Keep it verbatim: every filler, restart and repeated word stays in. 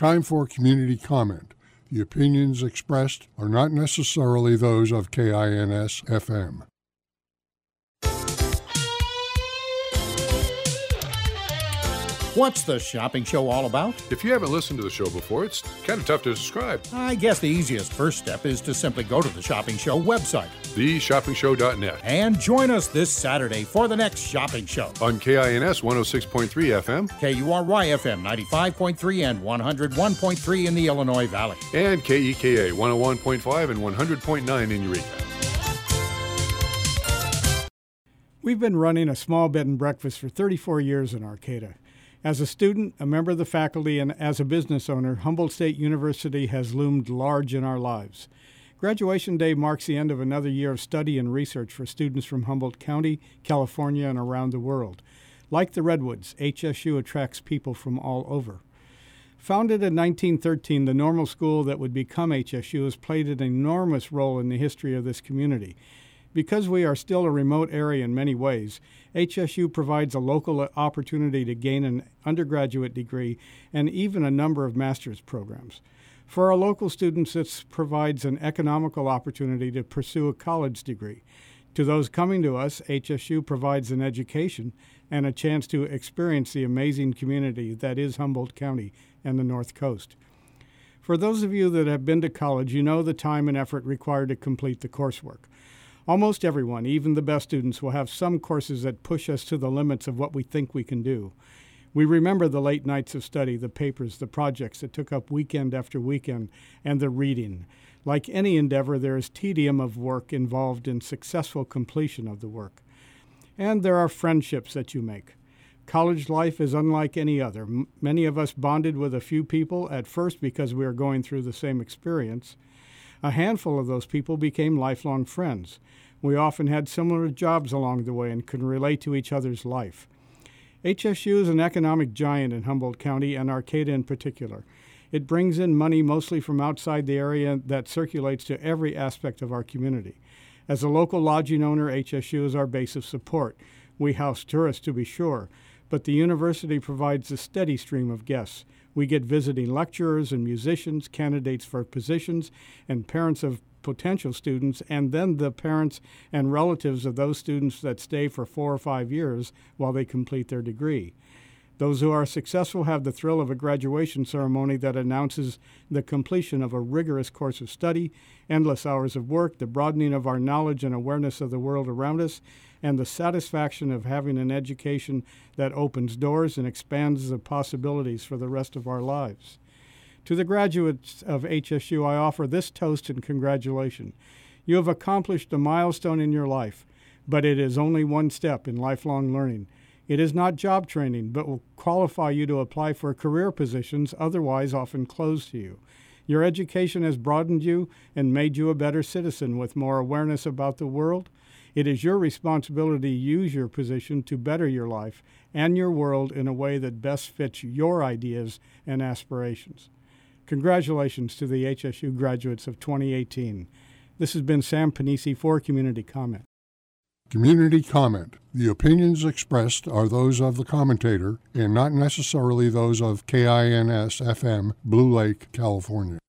Time for community comment. The opinions expressed are not necessarily those of K I N S F M. What's the shopping show all about? If you haven't listened to the show before, it's kind of tough to describe. I guess the easiest first step is to simply go to the Shopping Show website, the shopping show dot net, and join us this Saturday for the next shopping show. On K I N S one oh six point three F M, K U R Y F M ninety-five point three and one oh one point three in the Illinois Valley, and K E K A one oh one point five and one hundred point nine in Eureka. We've been running a small bed and breakfast for thirty-four years in Arcata. As a student, a member of the faculty, and as a business owner, Humboldt State University has loomed large in our lives. Graduation Day marks the end of another year of study and research for students from Humboldt County, California, and around the world. Like the Redwoods, H S U attracts people from all over. Founded in nineteen thirteen, the normal school that would become H S U has played an enormous role in the history of this community. Because we are still a remote area in many ways, H S U provides a local opportunity to gain an undergraduate degree and even a number of master's programs. For our local students, this provides an economical opportunity to pursue a college degree. To those coming to us, H S U provides an education and a chance to experience the amazing community that is Humboldt County and the North Coast. For those of you that have been to college, you know the time and effort required to complete the coursework. Almost everyone, even the best students, will have some courses that push us to the limits of what we think we can do. We remember the late nights of study, the papers, the projects that took up weekend after weekend, and the reading. Like any endeavor, there is tedium of work involved in successful completion of the work. And there are friendships that you make. College life is unlike any other. M- many of us bonded with a few people at first because we are going through the same experience. A handful of those people became lifelong friends. We often had similar jobs along the way and could relate to each other's life. H S U is an economic giant in Humboldt County and Arcata in particular. It brings in money mostly from outside the area that circulates to every aspect of our community. As a local lodging owner, H S U is our base of support. We house tourists, to be sure, but the university provides a steady stream of guests. We get visiting lecturers and musicians, candidates for positions, and parents of potential students, and then the parents and relatives of those students that stay for four or five years while they complete their degree. Those who are successful have the thrill of a graduation ceremony that announces the completion of a rigorous course of study, endless hours of work, the broadening of our knowledge and awareness of the world around us, and the satisfaction of having an education that opens doors and expands the possibilities for the rest of our lives. To the graduates of H S U, I offer this toast and congratulation. You have accomplished a milestone in your life, but it is only one step in lifelong learning. It is not job training, but will qualify you to apply for career positions otherwise often closed to you. Your education has broadened you and made you a better citizen with more awareness about the world. It is your responsibility to use your position to better your life and your world in a way that best fits your ideas and aspirations. Congratulations to the H S U graduates of twenty eighteen. This has been Sam Panisi for Community Comment. Community comment. The opinions expressed are those of the commentator and not necessarily those of K I N S F M, Blue Lake, California.